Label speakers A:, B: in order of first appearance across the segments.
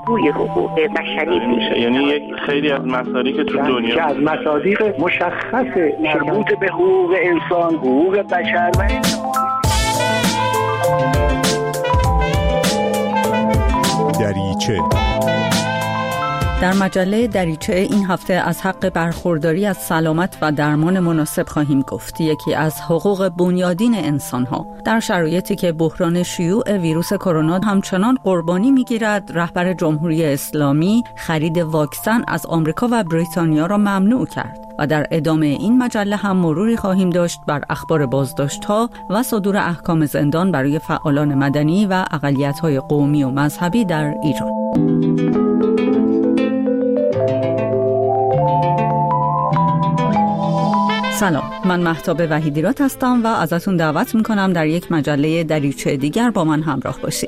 A: بازگوی حقوق بشری میشه.
B: یعنی خیلی از مصادیق تو دنیا
C: از مصادیق مشخص مربوط به حقوق انسان، حقوق بشر و
D: دریچه.
E: در مجله دریچه این هفته از حق برخورداری از سلامت و درمان مناسب خواهیم گفت، یکی از حقوق بنیادین انسان‌ها. در شرایطی که بحران شیوع ویروس کرونا همچنان قربانی می‌گیرد، رهبر جمهوری اسلامی خرید واکسن از آمریکا و بریتانیا را ممنوع کرد و در ادامه این مجله هم مروری خواهیم داشت بر اخبار بازداشت‌ها و صدور احکام زندان برای فعالان مدنی و اقلیت‌های قومی و مذهبی در ایران. سلام، من مهتاب وحیدیراد هستم و ازتون دعوت میکنم در یک مجله دریچه دیگر با من همراه باشید.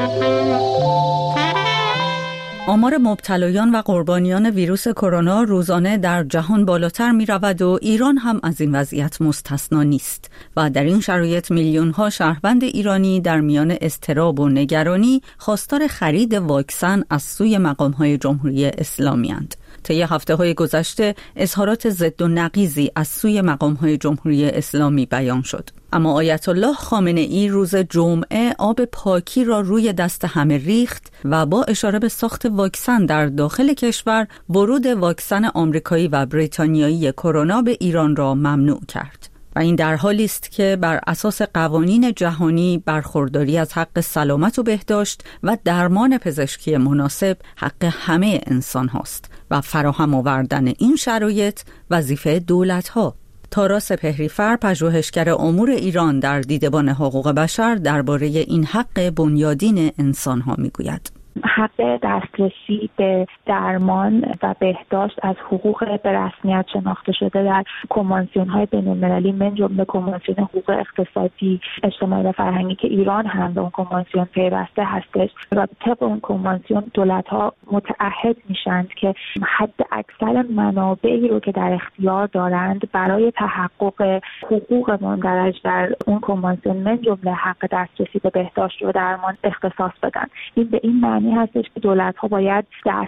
E: آمار مبتلایان و قربانیان ویروس کرونا روزانه در جهان بالاتر می رود و ایران هم از این وضعیت مستثنا نیست و در این شرایط میلیون‌ها شهروند ایرانی در میان اضطراب و نگرانی خواستار خرید واکسن از سوی مقام‌های جمهوری اسلامی اند. طی هفته‌های گذشته اظهارات ضد و نقیضی از سوی مقام‌های جمهوری اسلامی بیان شد. اما آیت الله خامنه‌ای روز جمعه آب پاکی را روی دست همه ریخت و با اشاره به ساخت واکسن در داخل کشور، ورود واکسن آمریکایی و بریتانیایی کرونا به ایران را ممنوع کرد. و این در حالی است که بر اساس قوانین جهانی برخورداری از حق سلامت و بهداشت و درمان پزشکی مناسب حق همه انسان هاست و فراهم آوردن این شرایط وظیفه دولت ها. تارا سپهری‌فر، پژوهشگر امور ایران در دیدبان حقوق بشر، درباره این حق بنیادین انسان ها میگوید.
F: حق دسترسی به درمان و بهداشت از حقوق به رسمیت شناخته شده در کنوانسیون‌های بین‌المللی من جمله کنوانسیون حقوق اقتصادی، اجتماعی و فرهنگی که ایران هم به اون کنوانسیون پیوسته هستش و طبق اون کنوانسیون دولت‌ها متعهد میشن که حد اکثر منابعی رو که در اختیار دارند برای تحقق حقوق مندرج در اون کنوانسیون من جمله حق دسترسی به بهداشت و درمان اختصاص بدن. این به این معنی هستش که دولت‌ها باید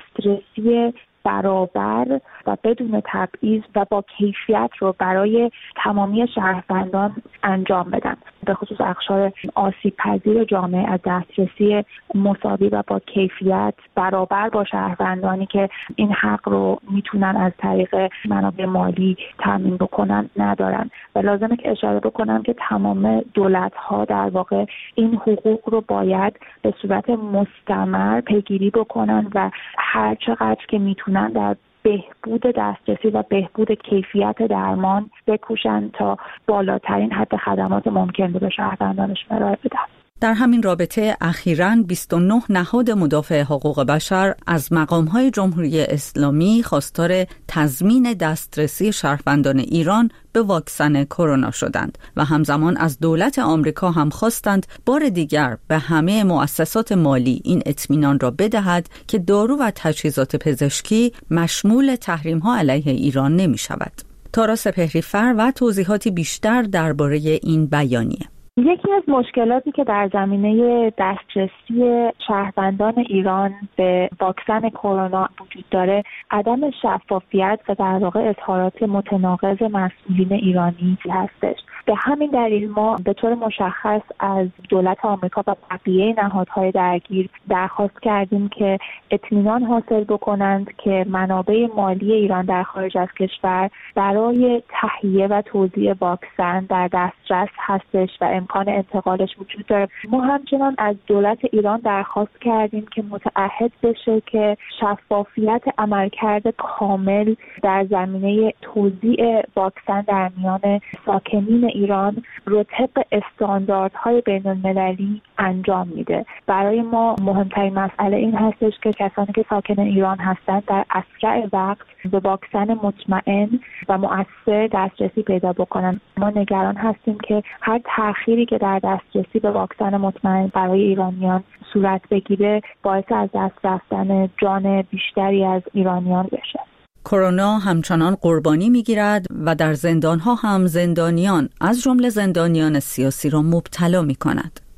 F: دسترسی برابر و بدون تبعیض و با کیفیت رو برای تمامی شهروندان انجام بدن، به خصوص اقشار آسیب پذیر جامعه از دسترسی مساوی و با کیفیت برابر با شهروندانی که این حق رو میتونن از طریق منابع مالی تامین بکنن ندارن. و لازمه که اشاره بکنم که تمام دولت‌ها در واقع این حقوق رو باید به صورت مستمر پیگیری بکنن و هر چقدر که میتونن در بهبود دسترسی و بهبود کیفیت درمان بکوشن تا بالاترین حد خدمات ممکن رو به شهروندانشون ارائه بدن.
E: در همین رابطه اخیراً 29 نهاد مدافع حقوق بشر از مقام‌های جمهوری اسلامی خواستار تضمین دسترسی شهروندان ایران به واکسن کرونا شدند و همزمان از دولت آمریکا هم خواستند بار دیگر به همه مؤسسات مالی این اطمینان را بدهد که دارو و تجهیزات پزشکی مشمول تحریم‌ها علیه ایران نمی‌شود. تارا سپهری‌فر و توضیحاتی بیشتر درباره این بیانیه.
F: یکی از مشکلاتی که در زمینه دسترسی شهروندان ایران به واکسن کرونا وجود داره عدم شفافیت و در واقع اظهارات متناقض مسئولین ایرانی هستش. به همین دلیل ما به طور مشخص از دولت آمریکا و بقیه نهادهای درگیر درخواست کردیم که اطمینان حاصل بکنند که منابع مالی ایران در خارج از کشور برای تهیه و توزیع واکسن در دسترس هستش و امکان انتقالش وجود داره. ما همچنان از دولت ایران درخواست کردیم که متعهد بشه که شفافیت عملکرد کامل در زمینه توزیع واکسن در میان ساکنین ایران رو طبق استانداردهای بین‌المللی انجام میده. برای ما مهمترین مسئله این هستش که کسانی که ساکن ایران هستند در اسرع وقت به واکسن مطمئن و مؤثر دسترسی پیدا بکنن. ما نگران هستیم که هر تأخیری که در دسترسی به واکسن مطمئن برای ایرانیان صورت بگیره باعث از دست رفتن جان بیشتری از ایرانیان بشه.
E: کرونا همچنان قربانی میگیرد و در زندان‌ها هم زندانیان از جمله زندانیان سیاسی را مبتلا می‌کند.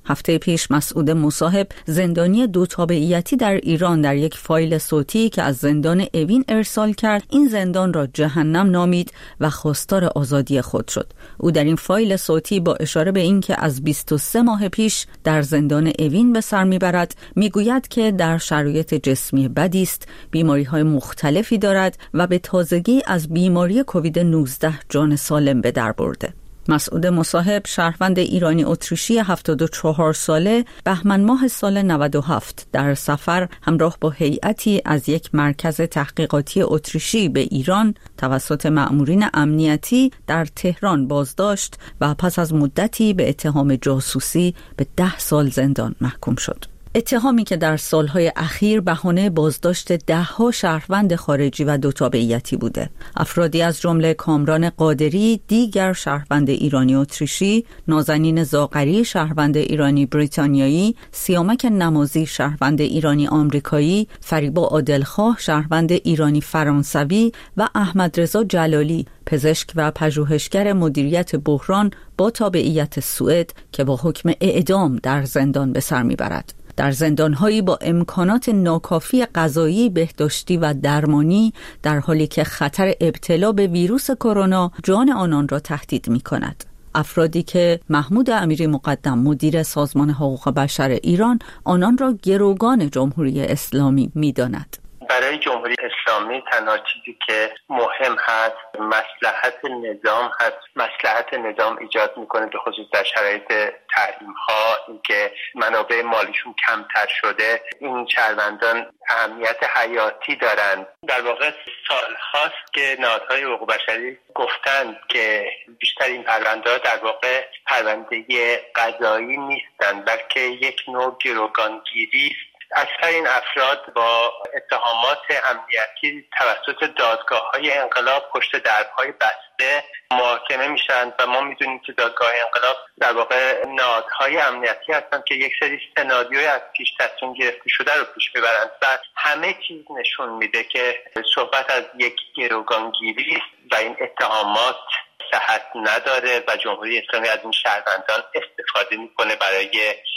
E: هفته پیش مسعود مصاحب، زندانی دو تابعیتی در ایران، در یک فایل صوتی که از زندان اوین ارسال کرد، این زندان را جهنم نامید و خواستار آزادی خود شد. او در این فایل صوتی با اشاره به این که از 23 ماه پیش در زندان اوین به سر میبرد، میگوید که در شرایط جسمی بدی است، بیماری‌های مختلفی دارد و به تازگی از بیماری کووید 19 جان سالم به در برده. مسعود مصاحب، شهروند ایرانی اتریشی 74 ساله، بهمن ماه سال 97 در سفر همراه با هیئتی از یک مرکز تحقیقاتی اتریشی به ایران توسط مأمورین امنیتی در تهران بازداشت و پس از مدتی به اتهام جاسوسی به 10 سال زندان محکوم شد. اتهامی که در سالهای اخیر بهانه بازداشت 10 شهروند خارجی و دو تابعیتی بوده. افرادی از جمله کامران قادری، دیگر شهروند ایرانی اتریشی، نازنین زاغری شهروند ایرانی بریتانیایی، سیامک نمازی شهروند ایرانی آمریکایی، فریبا عادلخواه شهروند ایرانی فرانسوی و احمد رضا جلالی پزشک و پژوهشگر مدیریت بحران با تابعیت سوئد که با حکم اعدام در زندان به سر میبرد. در زندان‌هایی با امکانات ناکافی غذایی، بهداشتی و درمانی، در حالی که خطر ابتلا به ویروس کرونا جان آنان را تهدید می‌کند. افرادی که محمود امیری مقدم، مدیر سازمان حقوق بشر ایران، آنان را گروگان جمهوری اسلامی می‌داند.
G: برای جمهوری اسلامی تنها چیزی که مهم هست مصلحت نظام هست. مصلحت نظام ایجاد میکنه به خصوص در شرایط تحریم ها، اینکه منابع مالیشون کمتر شده. این شهروندان اهمیت حیاتی دارند. در واقع سال هاست که نهادهای حقوق بشری گفتند که بیشتر این پرونده ها در واقع پرونده قضایی نیستند، بلکه یک نوع گروگانگیری است. اکثر این افراد با اتهامات امنیتی توسط دادگاه‌های انقلاب پشت درهای بسته محاکمه میشن و ما میدونیم که دادگاه انقلاب در واقع نهادهای امنیتی هستن که یک سری سناریوی از پیش تصمیم گرفته شده رو پیش میبرند و همه چیز نشون میده که صحبت از یک گروگانگیری و این اتهامات صحت نداره و جمهوری اسلامی از این شهروندان استفاده میکنه برای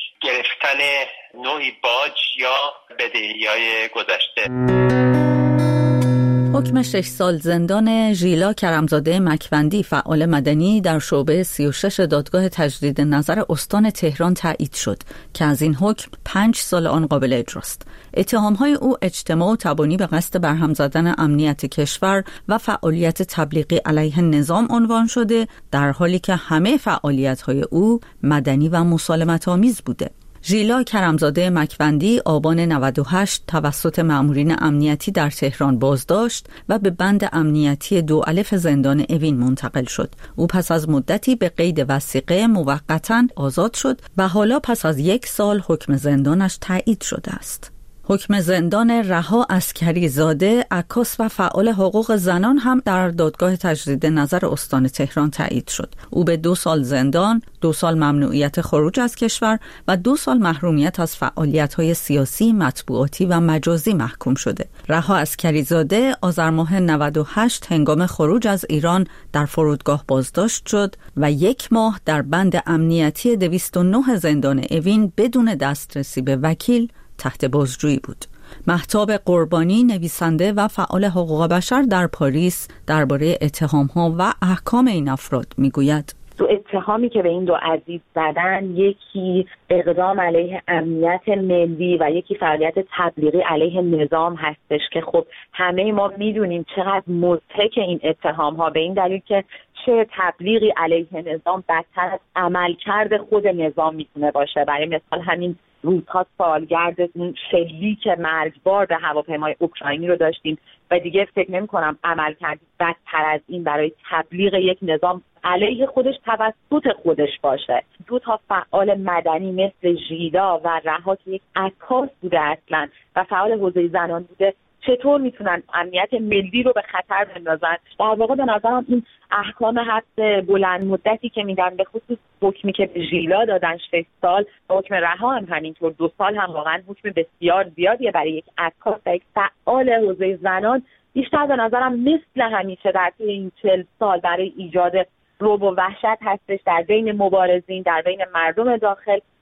G: گرفتن نوعی باج یا بدهی‌های گذشته.
E: حکم 6 سال زندان ژیلا کرمزاده مکوندی، فعال مدنی در شعبه 36 دادگاه تجدید نظر استان تهران تایید شد که از این حکم 5 سال آن قابل اجراست. اتهام‌های او اجتماع و تبانی به قصد برهم زدن امنیت کشور و فعالیت تبلیغی علیه نظام عنوان شده، در حالی که همه فعالیت‌های او مدنی و مسالمت‌آمیز بوده. ژیلا کرمزاده مکوندی آبان 98 توسط مأمورین امنیتی در تهران بازداشت و به بند امنیتی 2 الف زندان اوین منتقل شد. او پس از مدتی به قید وثیقه موقتاً آزاد شد و حالا پس از 1 سال حکم زندانش تایید شده است. حکم زندان رها عسکری زاده، عکاس و فعال حقوق زنان هم در دادگاه تجدید نظر استان تهران تایید شد. او به 2 سال زندان، 2 سال ممنوعیت خروج از کشور و 2 سال محرومیت از فعالیت‌های سیاسی، مطبوعاتی و مجازی محکوم شده. رها عسکری زاده آذر ماه 98 هنگام خروج از ایران در فرودگاه بازداشت شد و 1 ماه در بند امنیتی 209 زندان اوین بدون دسترسی به وکیل تحت بازجویی بود. مهتاب قربانی، نویسنده و فعال حقوق بشر در پاریس، درباره اتهام‌ها و احکام این افراد میگوید:
H: دو اتهامی که به این دو عزیز زدن، یکی اقدام علیه امنیت ملی و یکی فعالیت تبلیغی علیه نظام هستش که خب همه ما میدونیم چقدر مضحک این اتهام ها، به این دلیل که چه تبلیغی علیه نظام بدتر از عملکرد خود نظام میتونه باشه. برای مثال همین روزها سالگرد اون شلیک مرگبار به هواپیمای اوکراینی رو داشتیم و دیگه فکر نمی‌کنم عملکرد بدتر از این برای تبلیغ یک نظام علیه خودش توسط خودش باشه. 2 فعال مدنی مثل ژیلا و رها که یک عکاس بوده اصلا و فعال حوزه زنان بوده، چطور میتونن امنیت ملی رو به خطر بندازن؟ در واقع به نظرم این احکام حبس بلند مدتی که میدن، به خصوص حکمی که به ژیلا دادن 6 سال، حکم رها هم همینطور 2 سال، هم واقعا حکم بسیار زیادیه برای یک عکاس و یک فعال حوزه زنان. بیشتر به نظرم مثل همیشه در طی این 40 سال برای ایجاد رعب و وحشت هستش در بین مبارزین، در بین مردم داخل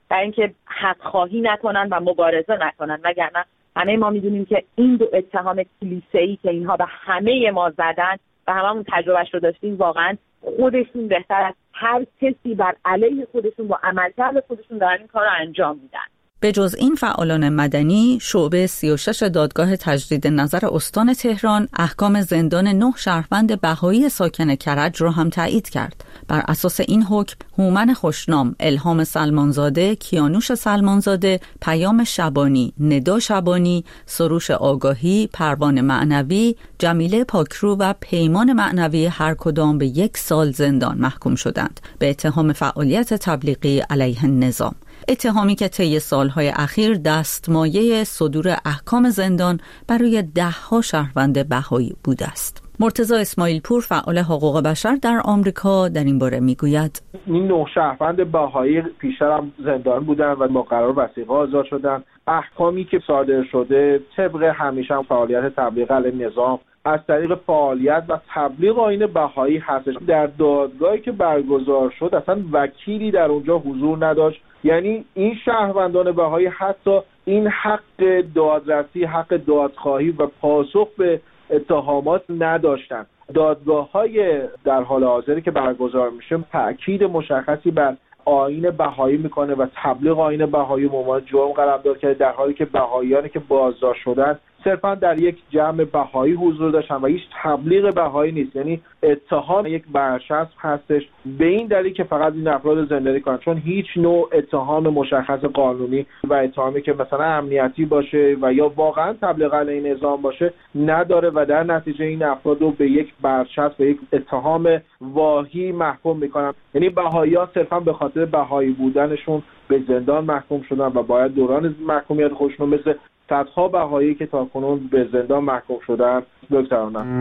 H: برای اینکه حق خواهی نکنن و مبارزه نکنن. وگرنه همه ما میدونیم که این دو اتهام کلیسه‌ای که اینها به همه ما زدن و هممون تجربهش رو داشتیم، واقعا خودشون بهتر از هر کسی بر علیه خودشون با عملکرد خودشون دارن این کار رو انجام میدن.
E: به جز این فعالان مدنی، شعبه 36 دادگاه تجدید نظر استان تهران احکام زندان 9 شهروند بهایی ساکن کرج را هم تایید کرد. بر اساس این حکم، هومن خوشنام، الهام سلمانزاده، کیانوش سلمانزاده، پیام شبانی، ندا شبانی، سروش آگاهی، پروان معنوی، جمیله پاکرو و پیمان معنوی هر کدام به 1 سال زندان محکوم شدند به اتهام فعالیت تبلیغی علیه النظام. اتهامی که طی سالهای اخیر دستمایه صدور احکام زندان برای 10 شهروند بهایی بوده است. مرتضی اسماعیل پور، فعال حقوق بشر در آمریکا، در این باره میگوید:
I: این 9 شهروند بهایی پیشتر هم زندان بودن و با قرار وثیقه آزاد شدن. احکامی که صادر شده طبق همیشه هم فعالیت تبلیغ علیه نظام از طریق فعالیت و تبلیغ آیین بهایی هستش. در دادگاهی که برگزار شد اصلا وکیلی در اونجا حضور نداشت. یعنی این شهروندان بهایی حتی این حق دادرسی، حق دادخواهی و پاسخ به اتهامات نداشتن. دادگاه‌های در حال حاضری که برگزار میشه تأکید مشخصی بر آیین بهایی میکنه و تبلیغ آیین بهایی به عنوان جرم قلمداد کرده، در حالی که بهاییانی که بازداشت شدن صرفا در یک جمع بهایی حضور داشتن و هیچ تبلیغ بهایی نیست. یعنی اتهام یک برچسب هستش به این دلیل که فقط این افراد زندانی کنن، چون هیچ نوع اتهام مشخص قانونی و اتهامی که مثلا امنیتی باشه و یا واقعا تبلیغ علیه نظام باشه نداره و در نتیجه این افراد رو به یک برچسب، به یک اتهام واهی محکوم میکنن. یعنی بهایی‌ها صرفا به خاطر بهایی بودنشون به زندان محکوم شدن و باید دوران محکومیت خودشون مثل صدها بهایی که تاکنون به زندان محکوم شدن بگذرانند.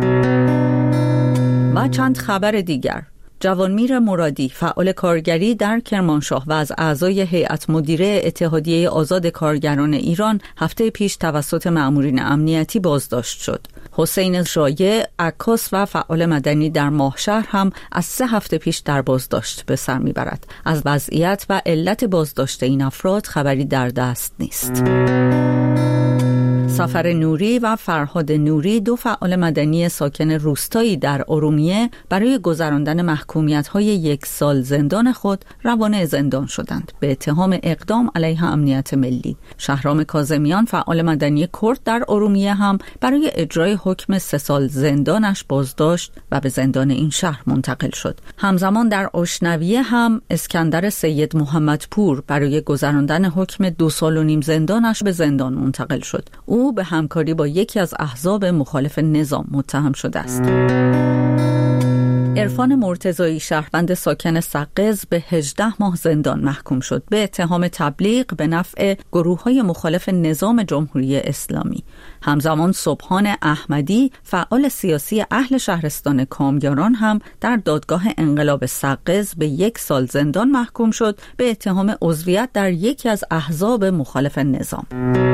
E: و چند خبر دیگر: جوانمیر مرادی، فعال کارگری در کرمانشاه و از اعضای هیئت مدیره اتحادیه آزاد کارگران ایران، هفته پیش توسط مأمورین امنیتی بازداشت شد. حسین شایع، عکاس و فعال مدنی در ماهشهر هم از 3 هفته پیش در بازداشت به سر میبرد. از وضعیت و علت بازداشت این افراد خبری در دست نیست. سفر نوری و فرهاد نوری، 2 فعال مدنی ساکن روستایی در ارومیه، برای گذراندن محکومیت‌های 1 سال زندان خود روانه زندان شدند به اتهام اقدام علیه امنیت ملی. شهرام کاظمیان، فعال مدنی کرد در ارومیه، هم برای اجرای حکم 3 سال زندانش بازداشت و به زندان این شهر منتقل شد. همزمان در اشنویه هم اسکندر سید محمدپور برای گذراندن حکم 2 سال و نیم زندانش به زندان منتقل شد. او به همکاری با یکی از احزاب مخالف نظام متهم شده است. عرفان مرتضایی، شهروند ساکن سقز، به 18 ماه زندان محکوم شد به اتهام تبلیغ به نفع گروه‌های مخالف نظام جمهوری اسلامی. همزمان سبحان احمدی، فعال سیاسی اهل شهرستان کامیاران، هم در دادگاه انقلاب سقز به 1 سال زندان محکوم شد به اتهام عضویت در یکی از احزاب مخالف نظام.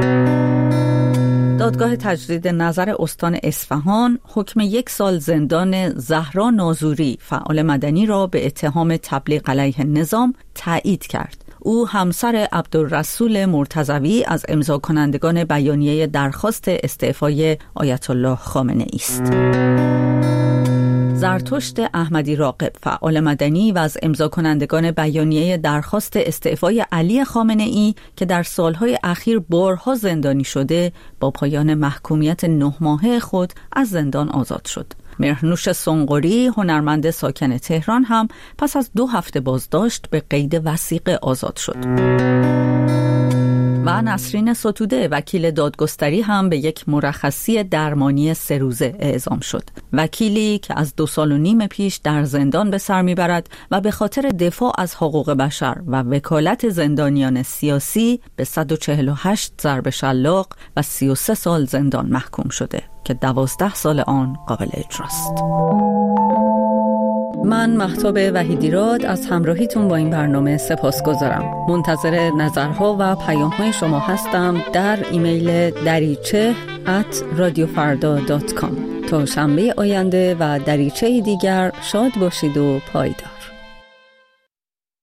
E: دادگاه تجدید نظر استان اصفهان حکم 1 سال زندان زهرا نازوری، فعال مدنی، را به اتهام تبلیغ علیه نظام تایید کرد. او همسر عبدالرسول مرتضوی از امضا کنندگان بیانیه درخواست استعفای آیت الله خامنه ای است. زرتشت احمدی راقب، فعال مدنی و از امضا کنندگان بیانیه درخواست استعفای علی خامنه ای که در سالهای اخیر بارها زندانی شده، با پایان محکومیت 9 ماهه خود از زندان آزاد شد. مهرنوش سنقری، هنرمند ساکن تهران، هم پس از 2 هفته بازداشت به قید وثیقه آزاد شد. و نسرین ستوده، وکیل دادگستری، هم به یک مرخصی درمانی 3 روزه اعزام شد. وکیلی که از 2 سال و نیم پیش در زندان به سر میبرد و به خاطر دفاع از حقوق بشر و وکالت زندانیان سیاسی به 148 ضرب شلاق و 33 سال زندان محکوم شده که 12 سال آن قابل اجراست. من مهتاب وحیدیراد از همراهیتون با این برنامه سپاسگزارم. منتظر نظرها و پیام‌های شما هستم در ایمیل dariche@radiofarda.com. تا شنبه آینده و دریچه دیگر، شاد باشید و پایدار.